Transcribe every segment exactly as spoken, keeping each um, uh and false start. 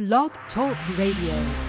Blog Talk Radio.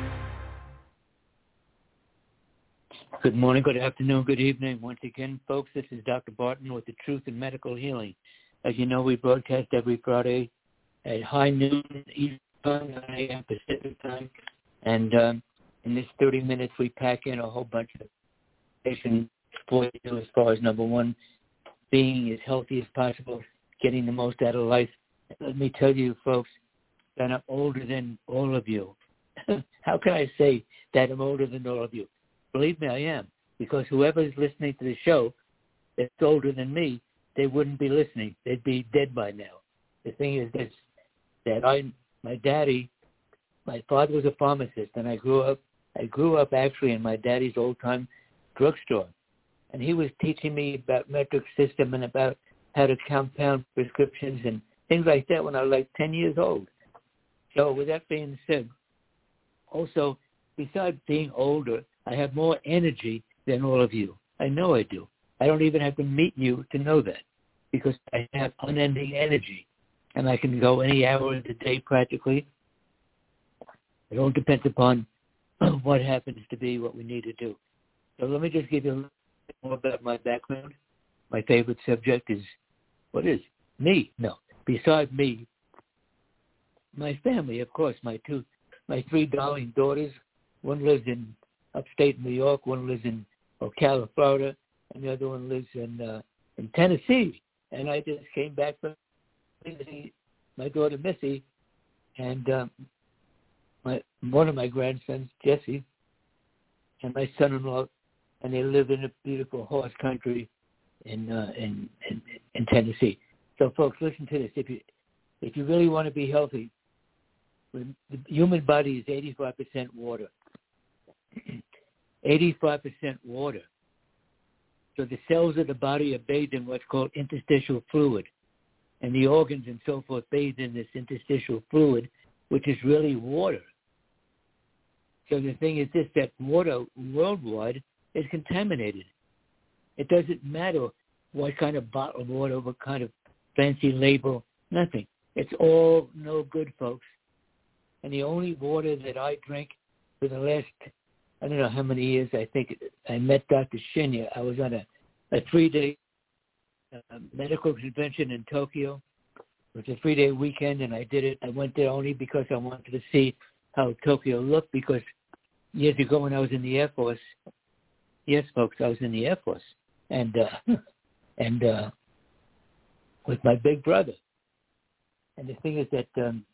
Good morning, good afternoon, good evening. Once again, folks, this is Doctor Barton with the Truth in Medical Healing. As you know, we broadcast every Friday at high noon Eastern Time, nine a.m. Pacific Time. And um, in this thirty minutes, we pack in a whole bunch of information for you as far as, number one, being as healthy as possible, getting the most out of life. Let me tell you, folks, that I'm older than all of you. How can I say that I'm older than all of you? Believe me, I am, because whoever is listening to the show that's older than me, they wouldn't be listening. They'd be dead by now. The thing is this, that I, my daddy, my father was a pharmacist, and I grew up, I grew up actually in my daddy's old-time drugstore, and he was teaching me about metric system and about how to compound prescriptions and things like that when I was like ten years old. So with that being said, also, besides being older, I have more energy than all of you. I know I do. I don't even have to meet you to know that, because I have unending energy, and I can go any hour of the day practically. It all depends upon what happens to be what we need to do. So let me just give you a little bit more about my background. My favorite subject is, what is me? No, besides me, my family, of course, my two, my three darling daughters. One lives in upstate New York, one lives in Ocala, Florida, and the other one lives in uh, in Tennessee. And I just came back from visiting my daughter Missy, and um, my one of my grandsons, Jesse, and my son-in-law, and they live in a beautiful horse country in uh, in, in in Tennessee. So, folks, listen to this. If you if you really want to be healthy, the human body is eighty-five percent water. eighty-five percent water. So the cells of the body are bathed in what's called interstitial fluid, and the organs and so forth bathed in this interstitial fluid, which is really water. So the thing is this, that water worldwide is contaminated. It doesn't matter what kind of bottled water, what kind of fancy label, nothing. It's all no good, folks. And the only water that I drink for the last, I don't know how many years, I think I met Doctor Shinya. I was on a, a three-day uh, medical convention in Tokyo. It was a three-day weekend, and I did it. I went there only because I wanted to see how Tokyo looked, because years ago when I was in the Air Force, yes, folks, I was in the Air Force, and uh, and uh, with my big brother. And the thing is that um,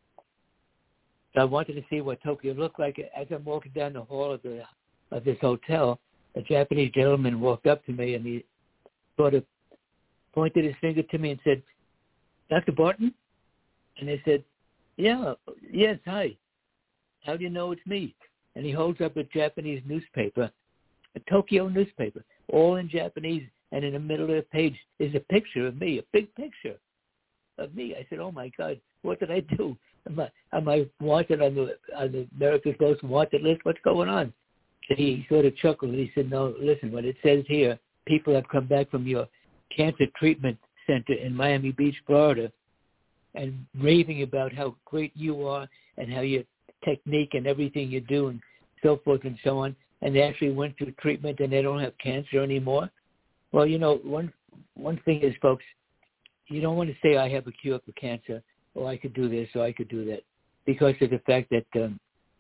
I wanted to see what Tokyo looked like. As I'm walking down the hall of the of this hotel, a Japanese gentleman walked up to me, and he sort of pointed his finger to me and said, "Doctor Barton?" And I said, "Yeah, yes, hi. How do you know it's me?" And he holds up a Japanese newspaper, a Tokyo newspaper, all in Japanese, and in the middle of the page is a picture of me, a big picture of me. I said, "Oh my God, what did I do? Am I, am I wanted on the on the America's Most Wanted list? What's going on?" And he sort of chuckled. He said, "No, listen, what it says here, people have come back from your cancer treatment center in Miami Beach, Florida, and raving about how great you are and how your technique and everything you do and so forth and so on. And they actually went through treatment and they don't have cancer anymore." Well, you know, one one thing is, folks, you don't want to say I have a cure for cancer, or I could do this, or I could do that, because of the fact that um,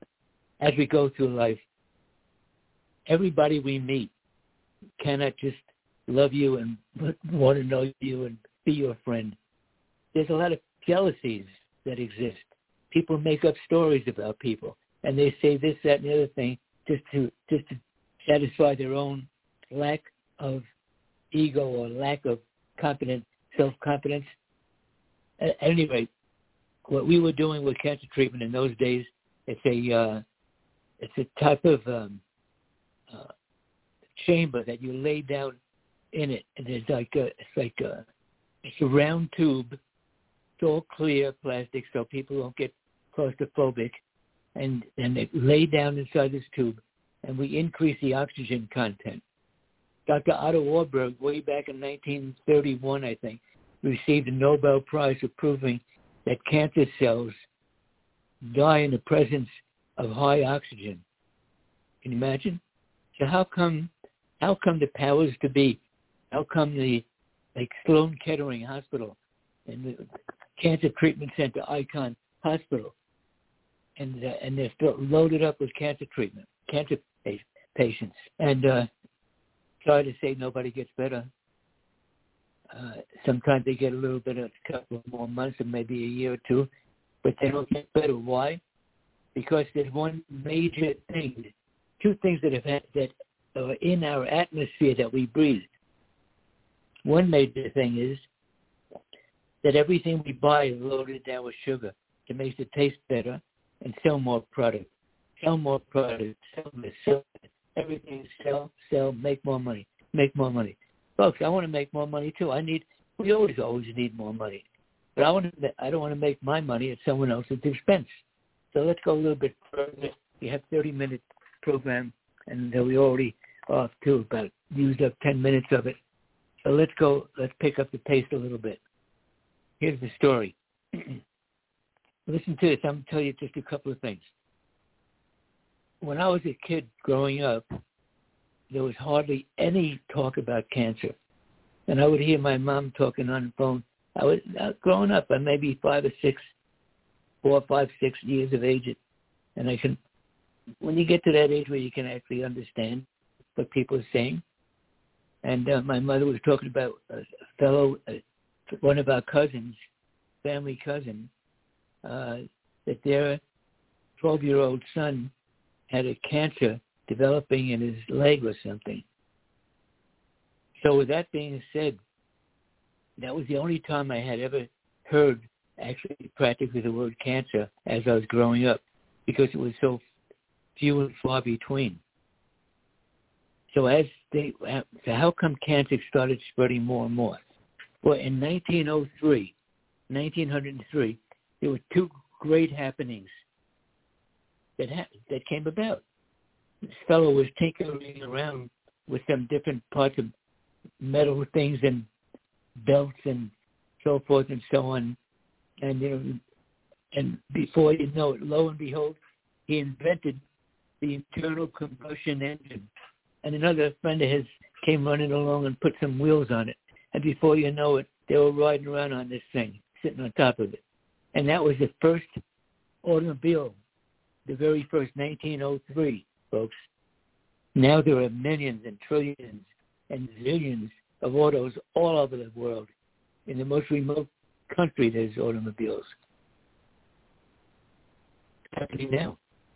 as we go through life, everybody we meet cannot just love you and want to know you and be your friend. There's a lot of jealousies that exist. People make up stories about people, and they say this, that, and the other thing just to just to satisfy their own lack of ego or lack of confidence, self-confidence. At any rate, what we were doing with cancer treatment in those days, it's a uh, it's a type of um, uh, chamber that you lay down in it, and there's like a, it's like a it's a round tube. It's all clear plastic, so people don't get claustrophobic, and and they lay down inside this tube, and we increase the oxygen content. Doctor Otto Warburg, way back in nineteen thirty-one, I think, received a Nobel Prize for proving that cancer cells die in the presence of high oxygen. Can you imagine? So how come, how come the powers to be, how come the, like Sloan Kettering Hospital and the Cancer Treatment Center, Icon Hospital, and uh, and they're still loaded up with cancer treatment, cancer patients, and uh, sorry to say, nobody gets better. Uh, sometimes they get a little bit, a couple of more months, or maybe a year or two, but they don't get better. Why? Because there's one major thing, two things that have had, that are in our atmosphere that we breathe. One major thing is that everything we buy is loaded down with sugar to make it taste better and sell more product. Sell more product. Sell this. Sell this. Everything sell, sell, make more money. Make more money. Folks, I want to make more money too. I need. We always, always need more money, but I want to. I don't want to make my money at someone else's expense. So let's go a little bit further. We have thirty-minute program, and we already off to about used up ten minutes of it. So let's go. Let's pick up the pace a little bit. Here's the story. Listen to this. I'm going to tell you just a couple of things. When I was a kid growing up, there was hardly any talk about cancer. And I would hear my mom talking on the phone. I was uh, growing up, I'm maybe five or six, four, five, six years of age. And I can, when you get to that age where you can actually understand what people are saying. And uh, my mother was talking about a fellow, uh, one of our cousins, family cousin, uh, that their twelve-year-old son had a cancer developing in his leg or something. So with that being said, that was the only time I had ever heard actually practically the word cancer as I was growing up, because it was so few and far between. So as they, so how come cancer started spreading more and more? Well, in nineteen oh three, nineteen oh three, there were two great happenings that ha- that came about. This fellow was tinkering around with some different parts of metal things and belts and so forth and so on. And, you know, and before you know it, lo and behold, he invented the internal combustion engine. And another friend of his came running along and put some wheels on it. And before you know it, they were riding around on this thing, sitting on top of it. And that was the first automobile, the very first, nineteen oh three. Folks. Now there are millions and trillions and zillions of autos all over the world. In the most remote country, there's automobiles. It's happening now.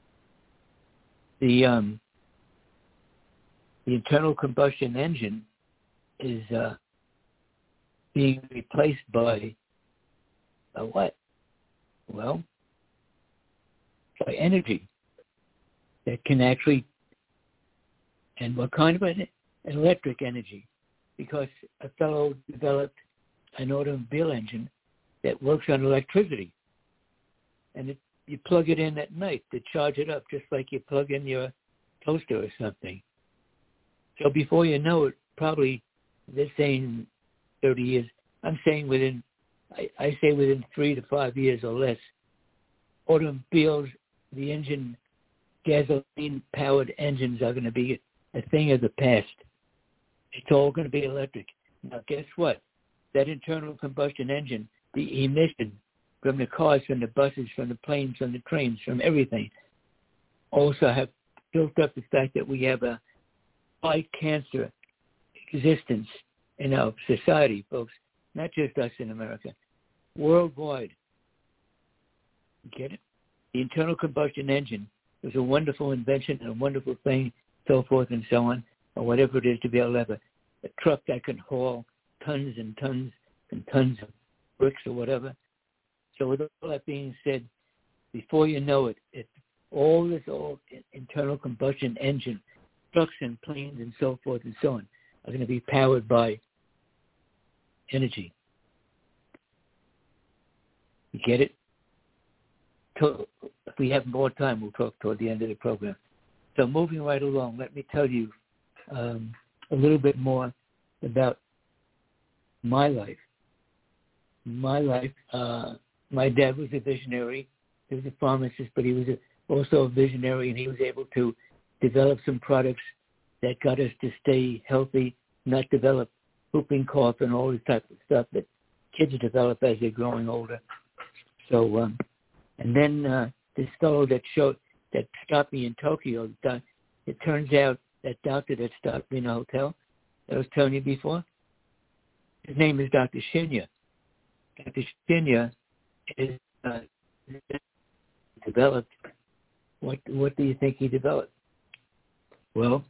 The um, the internal combustion engine is uh, being replaced by a what? Well, by energy that can actually, and what kind of an electric energy, because a fellow developed an automobile engine that works on electricity, and it, you plug it in at night to charge it up, just like you plug in your toaster or something. So before you know it, probably this ain't thirty years. I'm saying within, I, I say within three to five years or less, automobiles, the engine, gasoline-powered engines are going to be a thing of the past. It's all going to be electric. Now, guess what? That internal combustion engine, the emission from the cars, from the buses, from the planes, from the trains, from everything, also have built up the fact that we have a high cancer existence in our society, folks, not just us in America, worldwide. Get it? The internal combustion engine was a wonderful invention and a wonderful thing, so forth and so on, or whatever it is to be able to have a, a truck that can haul tons and tons and tons of bricks or whatever. So with all that being said, before you know it, it all this old internal combustion engine, trucks and planes and so forth and so on, are going to be powered by energy. You get it? If we have more time, we'll talk toward the end of the program. So moving right along, let me tell you um, a little bit more about my life. My life, uh, my dad was a visionary, he was a pharmacist, but he was a, also a visionary, and he was able to develop some products that got us to stay healthy, not develop whooping cough and all this type of stuff that kids develop as they're growing older. So, um, and then uh, this fellow that showed that stopped me in Tokyo, it turns out that doctor that stopped me in a hotel that I was telling you before, his name is Doctor Shinya. Doctor Shinya is uh, developed. What what do you think he developed? Well,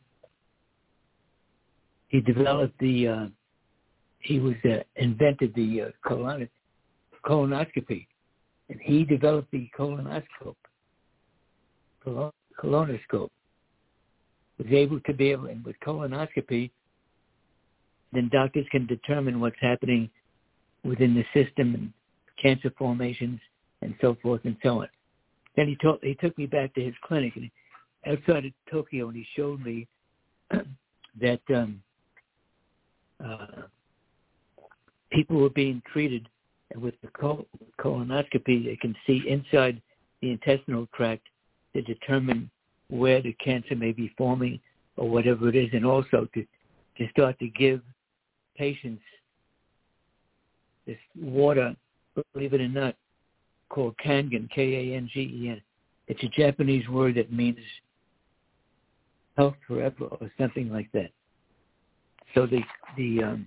he developed the. Uh, he was uh, invented the uh, colon, colonoscopy, and he developed the colonoscope. Colon, colonoscope was able to be able, and with colonoscopy, then doctors can determine what's happening within the system and cancer formations and so forth and so on. Then he, told, he took me back to his clinic and outside of Tokyo, and he showed me that um, uh, people were being treated with the col- colonoscopy. They can see inside the intestinal tract to determine where the cancer may be forming or whatever it is, and also to, to start to give patients this water, believe it or not, called Kangen, K A N G E N. It's a Japanese word that means health forever or something like that. So the the um,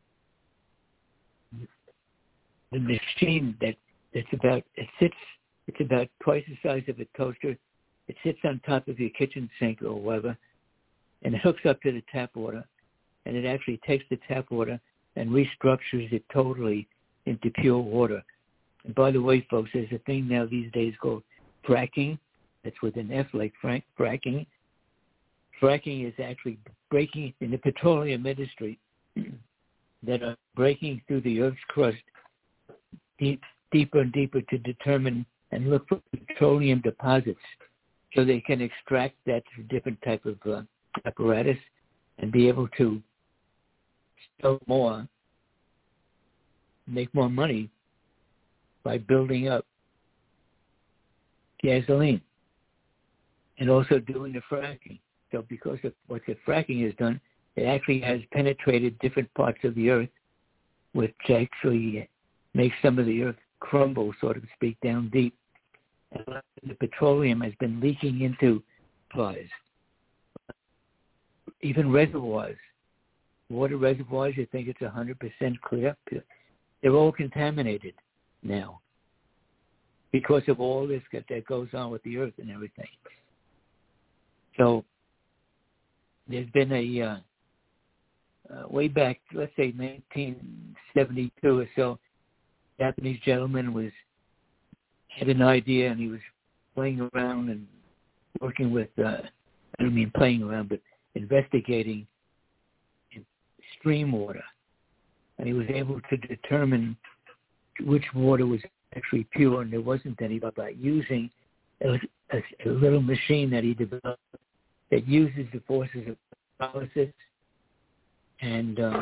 the machine that that's about it sits it's about twice the size of a toaster. It sits on top of your kitchen sink or whatever, and it hooks up to the tap water, and it actually takes the tap water and restructures it totally into pure water. And by the way, folks, there's a thing now these days called fracking. That's with an F, like frank, fracking. Fracking is actually breaking in the petroleum industry that are breaking through the Earth's crust deep, deeper and deeper to determine and look for petroleum deposits so they can extract that through different type of uh, apparatus and be able to sell more, make more money by building up gasoline and also doing the fracking. So because of what the fracking has done, it actually has penetrated different parts of the earth, which actually makes some of the earth crumble, so to speak, down deep. And the petroleum has been leaking into supplies, even reservoirs. Water reservoirs, you think it's one hundred percent clear. They're all contaminated now because of all this that goes on with the earth and everything. So there's been a, uh, uh, way back, let's say nineteen seventy-two or so, a Japanese gentleman was had an idea, and he was playing around and working with, uh, I don't mean playing around, but investigating stream water. And he was able to determine which water was actually pure and there wasn't any, but by using a, a, a little machine that he developed that uses the forces of electrolysis and uh,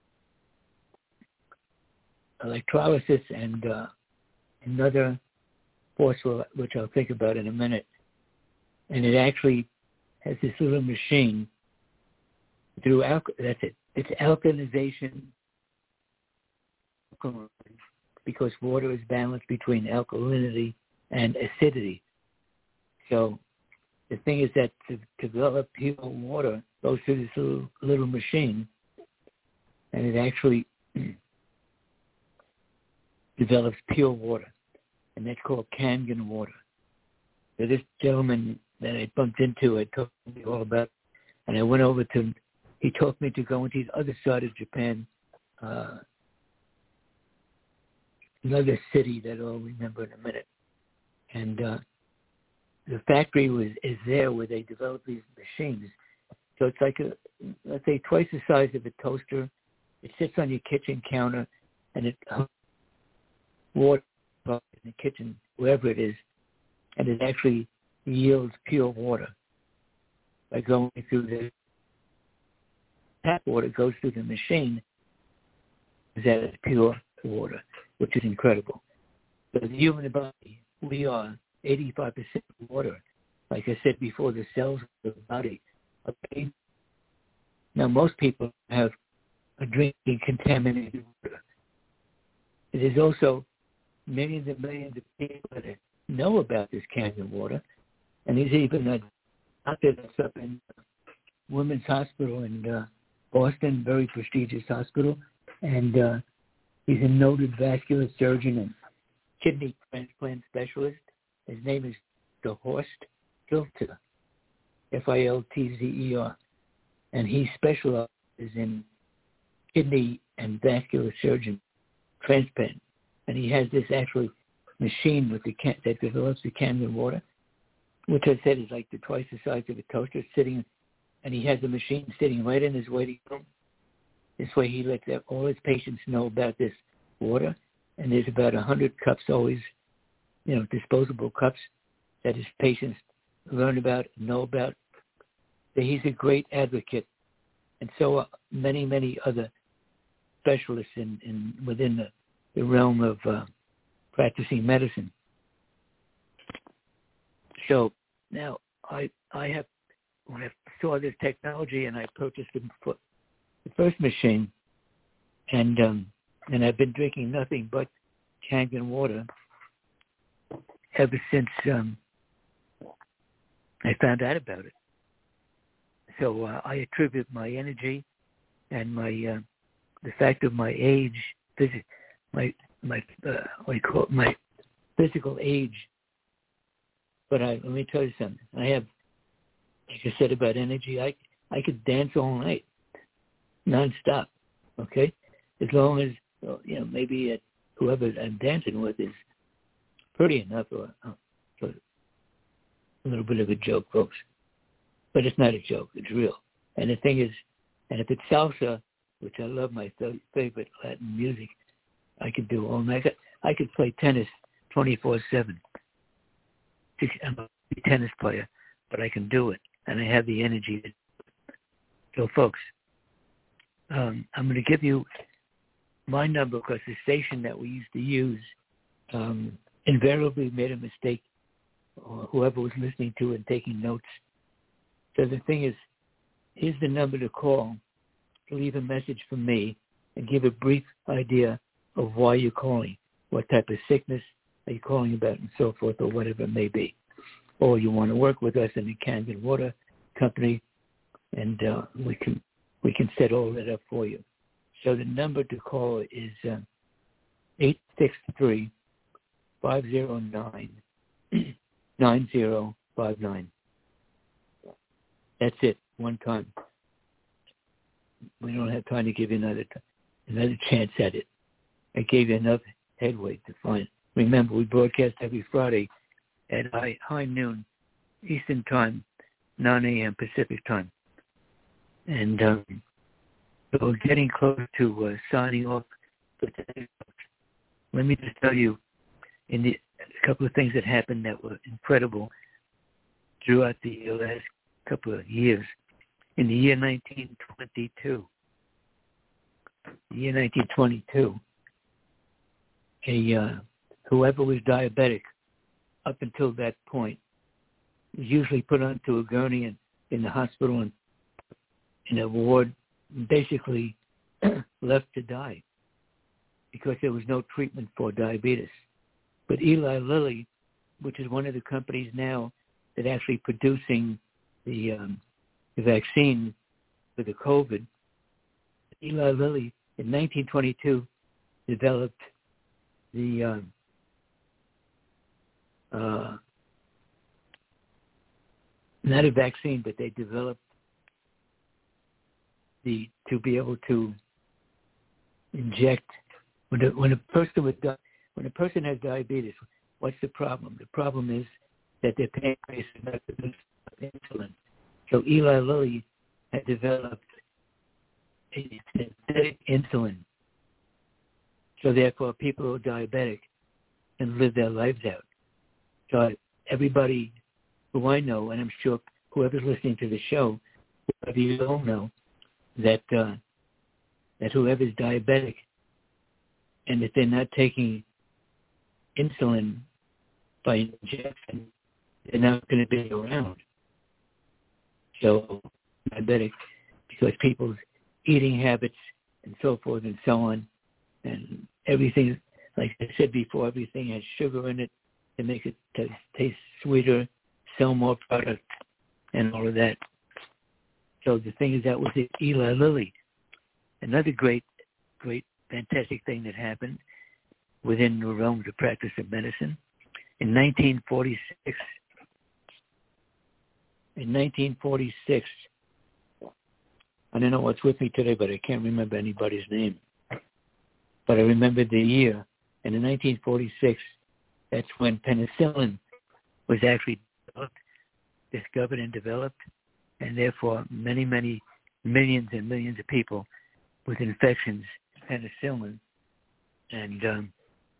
electrolysis and uh, another force which I'll think about in a minute. And it actually has this little machine through alk- that's it. It's alkalinization because water is balanced between alkalinity and acidity. So the thing is that to, to develop pure water goes through this little, little machine, and it actually develops pure water, and that's called Kangen water. So this gentleman that I bumped into, I told me all about, and I went over to, he told me to go into the other side of Japan, uh, another city that I'll remember in a minute. And uh, the factory was is there where they develop these machines. So it's like, a, let's say, twice the size of a toaster. It sits on your kitchen counter, and it water in the kitchen, wherever it is, and it actually yields pure water by going through the tap water, goes through the machine, that is pure water, which is incredible. So the human body, we are eighty-five percent water. Like I said before, the cells of the body are bathed. Now, most people have are drinking contaminated water. There's also millions and millions of people that know about this Kangen water, and there's even a doctor that's up in Women's Hospital in uh, Boston, very prestigious hospital, and uh, he's a noted vascular surgeon and kidney transplant specialist. His name is the Horst Filter, F I L T Z E R, and he specializes in kidney and vascular surgeon transplant. And he has this actual machine with the can- that develops the Kangen water, which I said is like the twice the size of a toaster sitting, and he has a machine sitting right in his waiting room. This way he lets all his patients know about this water, and there's about a hundred cups always, you know, disposable cups that his patients learn about, know about. So he's a great advocate, and so are many, many other specialists in, in within the, the realm of uh, practicing medicine. So now I I have when I saw this technology and I purchased the, the first machine, and um, and I've been drinking nothing but Kangen water ever since um, I found out about it. So uh, I attribute my energy and my uh, the fact of my age, phys- my my uh, what do you call it, my physical age. But I, let me tell you something. I have, like I said about energy, I I could dance all night, nonstop. Okay, as long as well, you know, maybe uh, whoever I'm dancing with is pretty enough, or uh, a little bit of a joke, folks. But it's not a joke; it's real. And the thing is, and if it's salsa, which I love, my favorite Latin music, I could do all night. I could play tennis twenty-four seven. I'm a tennis player, but I can do it, and I have the energy. To, so, folks, um, I'm going to give you my number because the station that we used to use um, invariably made a mistake, or whoever was listening to it and taking notes. So the thing is, here's the number to call to leave a message for me and give a brief idea of why you're calling, what type of sickness are you calling about, and so forth, or whatever it may be. Or you want to work with us in the Kangen Water Company, and uh, we can we can set all that up for you. So the number to call is uh, eight six three, five zero nine, nine zero five nine. That's it, one time. We don't have time to give you another t- another chance at it. I gave you enough headway to find. Remember, we broadcast every Friday at high, high noon Eastern Time, nine a.m. Pacific Time. And um, so we're getting close to uh, signing off for today. Let me just tell you in the, a couple of things that happened that were incredible throughout the last couple of years. In the year nineteen twenty-two, the year nineteen twenty-two, a uh, whoever was diabetic up until that point was usually put onto a gurney in, in the hospital and in a ward, basically left to die because there was no treatment for diabetes. But Eli Lilly, which is one of the companies now that actually producing the, um, the vaccine for the COVID, Eli Lilly in nineteen twenty-two developed the um, uh, not a vaccine, but they developed the to be able to inject when a, when a person with di- when a person has diabetes. What's the problem? The problem is that their pancreas is not producing insulin. So Eli Lilly had developed a synthetic insulin. So therefore, people who are diabetic can live their lives out. So everybody who I know, and I'm sure whoever's listening to the show, whoever you all know, that uh, that whoever's diabetic and that they're not taking insulin by injection, they're not going to be around. So diabetic, because people's eating habits and so forth and so on, and everything, like I said before, everything has sugar in it to make it taste, taste sweeter, sell more product, and all of that. So the thing is, that was it. Eli Lilly. Another great, great, fantastic thing that happened within the realm of the practice of medicine. In nineteen forty-six, in nineteen forty-six, I don't know what's with me today, but I can't remember anybody's name. But I remember the year. And in nineteen forty-six, that's when penicillin was actually developed, discovered and developed, and therefore many, many millions and millions of people with infections, penicillin, and um,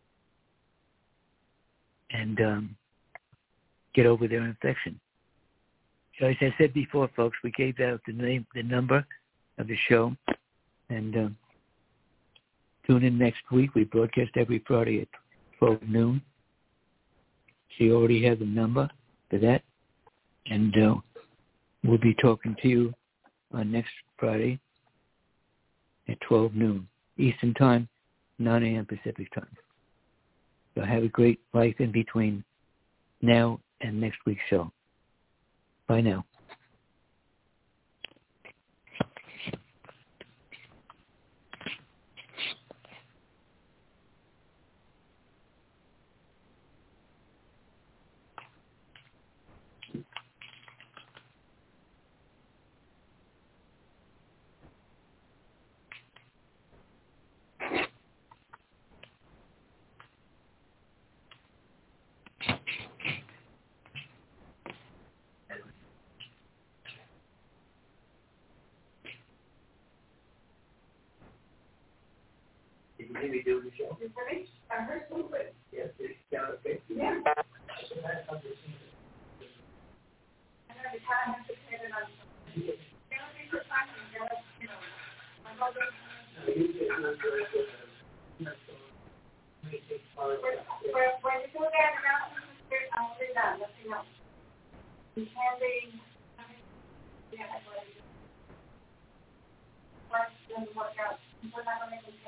and um, get over their infection. So as I said before, folks, we gave out the name, the number of the show, and um, tune in next week. We broadcast every Friday at twelve noon. So you already have the number for that, and uh, we'll be talking to you on next Friday at twelve noon Eastern Time, nine a.m. Pacific Time. So have a great life in between now and next week's show. Bye now. Did you hear me do the show? You finished? I heard something. Yes, it's down a bit. Yeah. When you go down and out, I'll sit down. Let me know. You can be. Yeah, I want to. Work doesn't work out. We're not going to make it.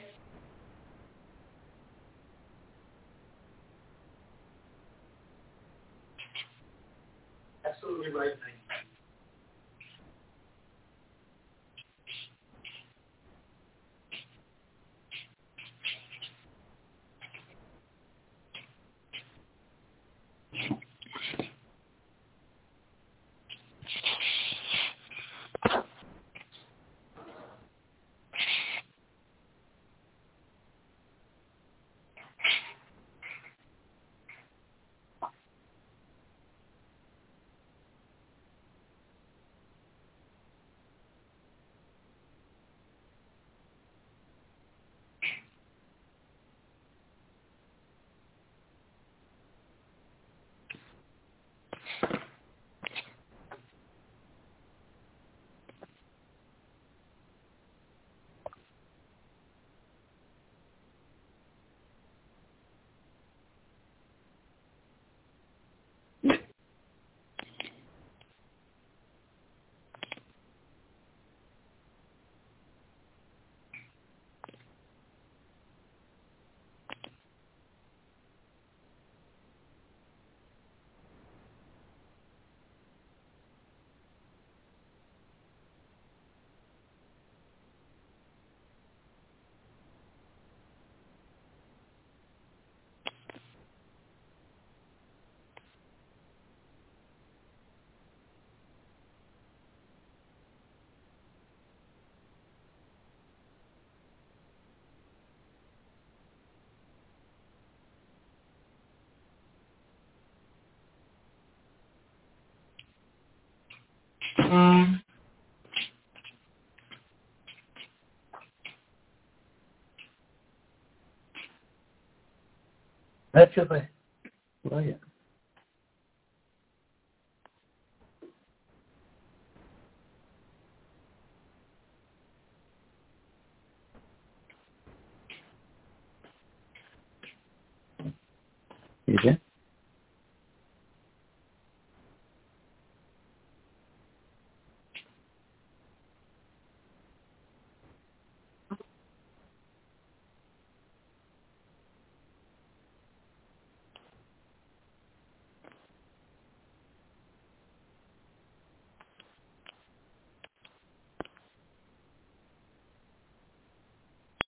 Absolutely right, Mike. Um, that's it. Well, yeah.